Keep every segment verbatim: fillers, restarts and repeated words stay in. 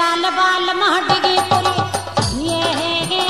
चाल बाल माडगी पुरी ये गे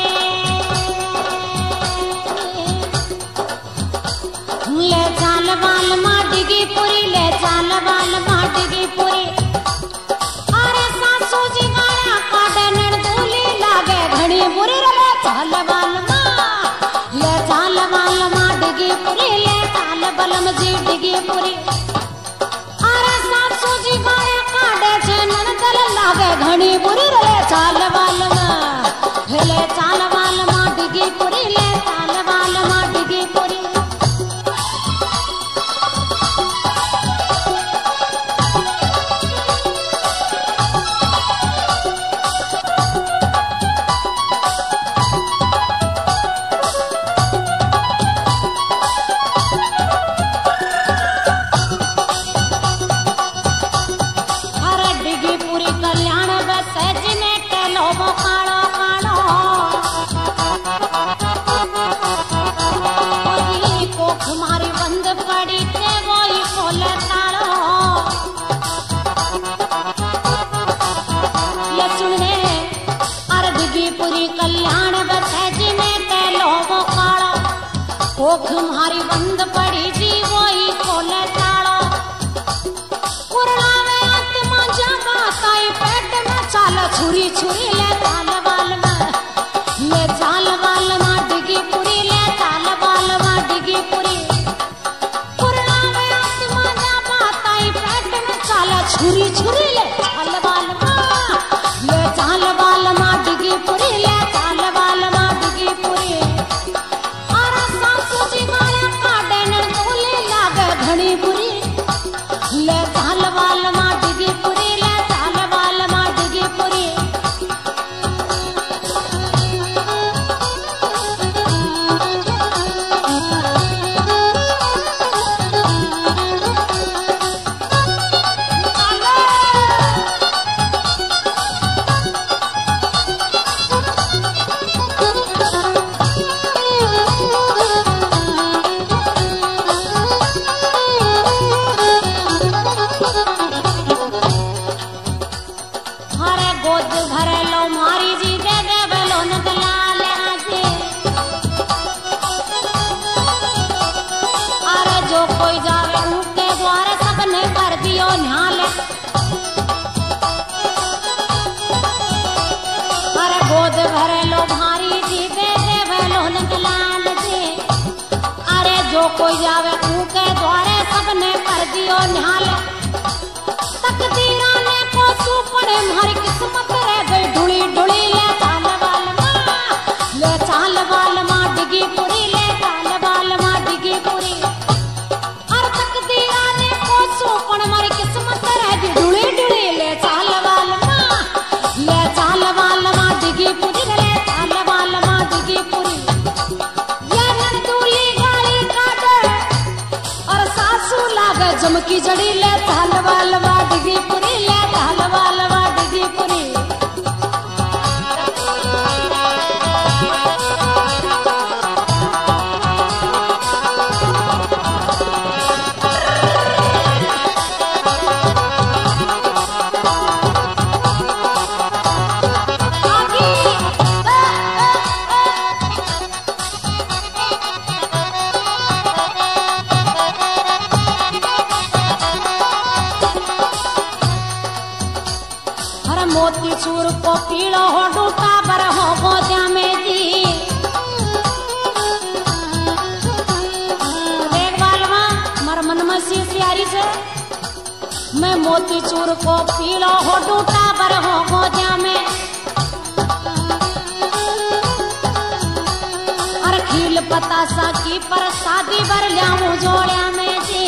ले चाल बाल माडगी पुरी ले चाल बाल माडगी पुरी अरे सासू जी गाया काटे नड़दूली लागे घड़ी बुरी रे चाल बाल मा ले चाल बाल माडगी पुरी ले चाल बलम जी डिगी पुरी अरे सासू जी गाया काटे छे नड़दल लागे घड़ी बुरी रे चाल बाल मा ले चाल बाल माडगी पुरी ले चाल बाल माडगी पुरी कल्याण बसज में कैलो वो कालो कोख मारी बंद पड़ी जी वही खोले तालो कुरला में आत्मा जमा ताई पेट में चाल छुरी छुरी ले चाल बाल में ले चाल बाल में डिगी पुरी ले चाल बाल में डिगी पुरी कुरला में आत्मा जमा ताई पेट में चाल छुरी छुरी ले चाल बाल में ले चाल बाल में डिगी पुरी ले कोई जावे ऊके द्वारे सबने कर दियो निहाल तकदीरा ने को सुपड़े मारी किस्मत रह गई ढुली ढुली ले चाल बाल मा ले चाल बाल मा डिगी पुरी ले चाल बाल मा डिगी पुरी और तकदीरा ने को सुपड़ मारी किस्मत रह गई ढुली ढुली ले चाल बाल मा ले चाल बाल मा डिगी पुरी ले चाल बाल मा डिगी पुरी जमकी जड़ी ले चाल बाल वाडगी पुरी ले चाल बाल वाडगी पुरी मोती चूर को पीड़ो हो डूटा बर हो गोद्या में दी देख बालवा मर मन में सी सियारी से मैं मोती चूर को पीड़ो हो डूटा बर हो गोद्या में और खील पतासा की पर शादी बर लियाऊं जोड़िया में दी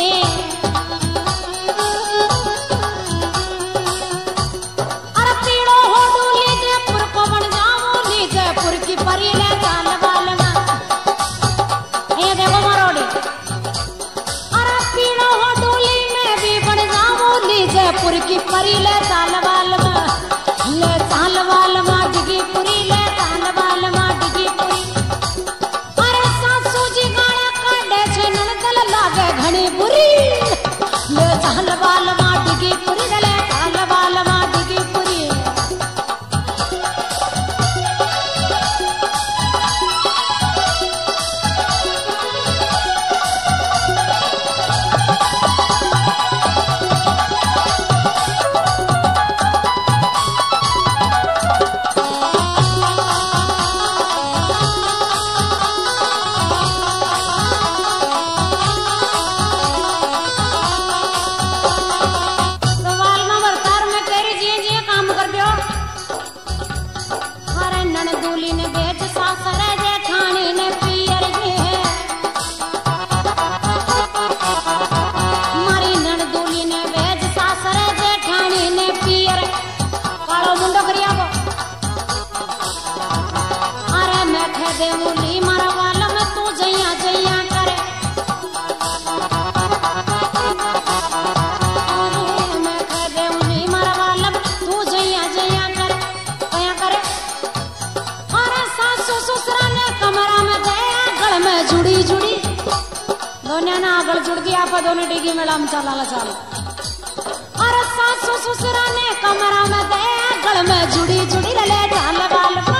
परी ले चाल बाल में ये देखो मरोड़ी अरे पीड़ो हो डोली में भी बन जाऊं लीजेपुर की परी ले चाल बाल में ले चाल बाल में डिगी पुरी ले चाल बाल में डिगी पुरी अरे सासू जी गाया काटे छे ननदल लागे घणी बुरी ले चाल बाल में डिगी पुरी ले चाल बाल में डिगी पुरी दोनों ना आगल जुड़ गया पर दोनों डिगी में लम चला ला चल अरे सासू ससुरा ने कमरा में दे गल में जुड़ी जुड़ी ले डाल बाल